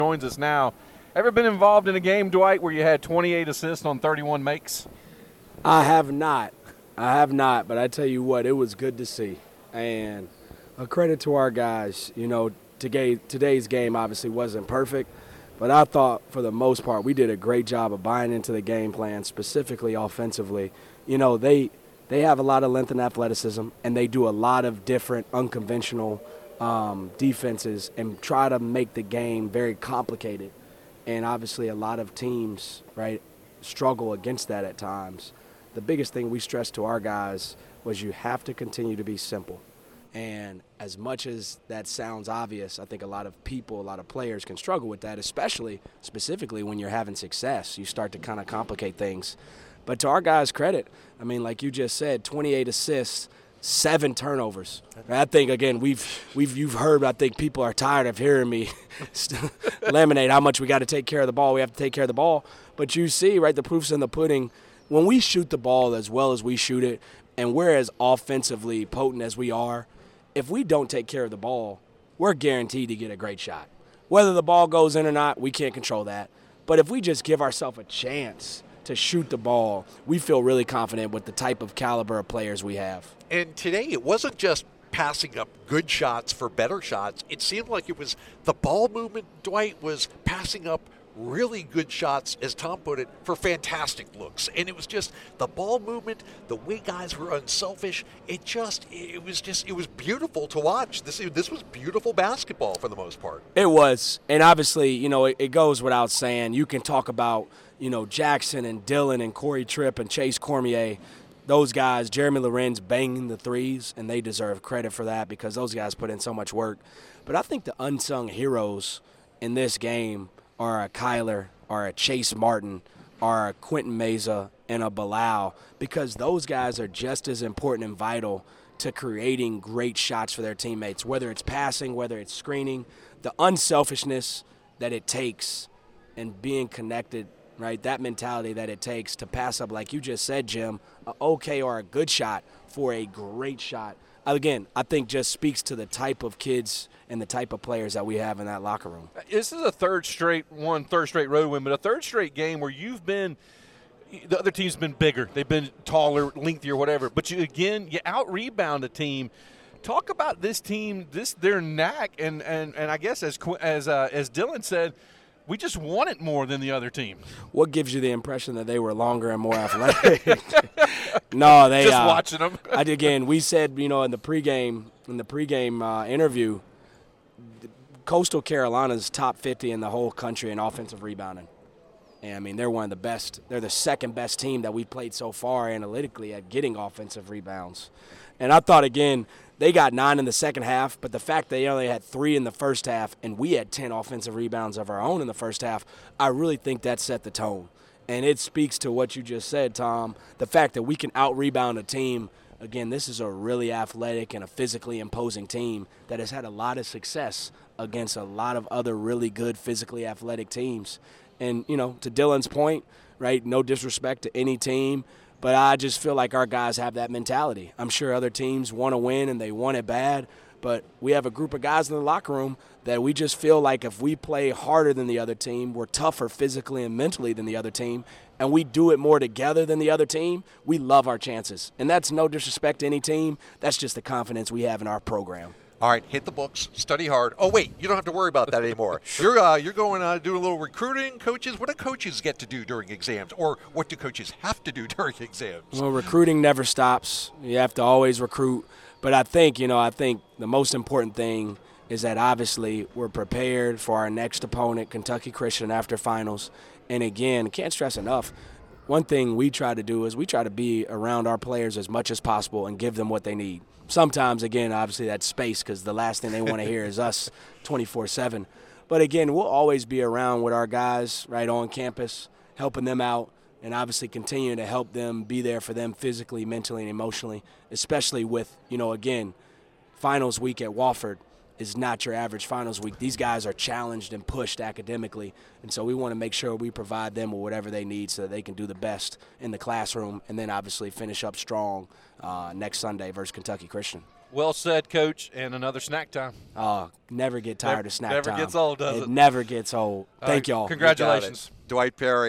joins us now. Ever been involved in a game, Dwight, where you had 28 assists on 31 makes? I have not. But I tell you what, it was good to see. And a credit to our guys. Today's game obviously wasn't perfect, but I thought for the most part we did a great job of buying into the game plan, specifically offensively. They have a lot of length and athleticism, and they do a lot of different unconventional defenses and try to make the game very complicated. And obviously a lot of teams, right, struggle against that at times. The biggest thing we stressed to our guys was you have to continue to be simple. And as much as that sounds obvious, I think a lot of people, a lot of players can struggle with that, specifically when you're having success. You start to kind of complicate things. But to our guys' credit, I mean, like you just said, 28 assists, 7 turnovers. I think, again, you've heard, I think people are tired of hearing me laminate how much we got to take care of the ball. We have to take care of the ball. But you see, right, the proof's in the pudding. When we shoot the ball as well as we shoot it, and we're as offensively potent as we are, if we don't take care of the ball, we're guaranteed to get a great shot. Whether the ball goes in or not, we can't control that. But if we just give ourselves a chance to shoot the ball, we feel really confident with the type of caliber of players we have. And today it wasn't just passing up good shots for better shots. It seemed like it was the ball movement. Dwight was passing up really good shots, as Tom put it, for fantastic looks. And it was just the ball movement, the way guys were unselfish. It was beautiful to watch. This was beautiful basketball for the most part. It was. And obviously, it goes without saying. You can talk about, Jackson and Dylan and Corey Tripp and Chase Cormier. Those guys, Jeremy Lorenz banging the threes, and they deserve credit for that because those guys put in so much work. But I think the unsung heroes in this game are a Kyler, or a Chase Martin, or a Quentin Meza, and a Bilal, because those guys are just as important and vital to creating great shots for their teammates, whether it's passing, whether it's screening, the unselfishness that it takes and being connected, right, that mentality that it takes to pass up, like you just said, Jim, an okay or a good shot for a great shot. Again, I think just speaks to the type of kids and the type of players that we have in that locker room. This is a third straight road win, but a third straight game where the other team's been bigger. They've been taller, lengthier, whatever. But you out-rebound a team. Talk about this team, their knack, and I guess as Dylan said, we just want it more than the other team. What gives you the impression that they were longer and more athletic? No, they just watching them. Again, we said, in the pregame interview, Coastal Carolina's top 50 in the whole country in offensive rebounding. And I mean, they're one of the best. They're the second best team that we've played so far analytically at getting offensive rebounds. And I thought, again, they got 9 in the second half, but the fact they only had 3 in the first half and we had 10 offensive rebounds of our own in the first half, I really think that set the tone. And it speaks to what you just said, Tom, the fact that we can out-rebound a team. Again, this is a really athletic and a physically imposing team that has had a lot of success against a lot of other really good physically athletic teams. And, to Dylan's point, right, no disrespect to any team, but I just feel like our guys have that mentality. I'm sure other teams want to win and they want it bad, but we have a group of guys in the locker room that we just feel like if we play harder than the other team, we're tougher physically and mentally than the other team, and we do it more together than the other team, we love our chances. And that's no disrespect to any team. That's just the confidence we have in our program. All right, hit the books, study hard. Oh, wait, you don't have to worry about that anymore. You're going to do a little recruiting, coaches. What do coaches get to do during exams, or what do coaches have to do during exams? Well, recruiting never stops. You have to always recruit. But I think the most important thing is that obviously we're prepared for our next opponent, Kentucky Christian, after finals. And again, can't stress enough, one thing we try to do is we try to be around our players as much as possible and give them what they need. Sometimes, again, obviously that's space because the last thing they want to hear is us 24/7. But again, we'll always be around with our guys right on campus, helping them out, and obviously continuing to help them, be there for them physically, mentally, and emotionally, especially with, again, finals week at Wofford is not your average finals week. These guys are challenged and pushed academically, and so we want to make sure we provide them with whatever they need so that they can do the best in the classroom and then obviously finish up strong next Sunday versus Kentucky Christian. Well said, Coach, and another snack time. Never get tired of snack Never time. gets old, does it? It never gets old. Thank y'all. Congratulations. Dwight Perry.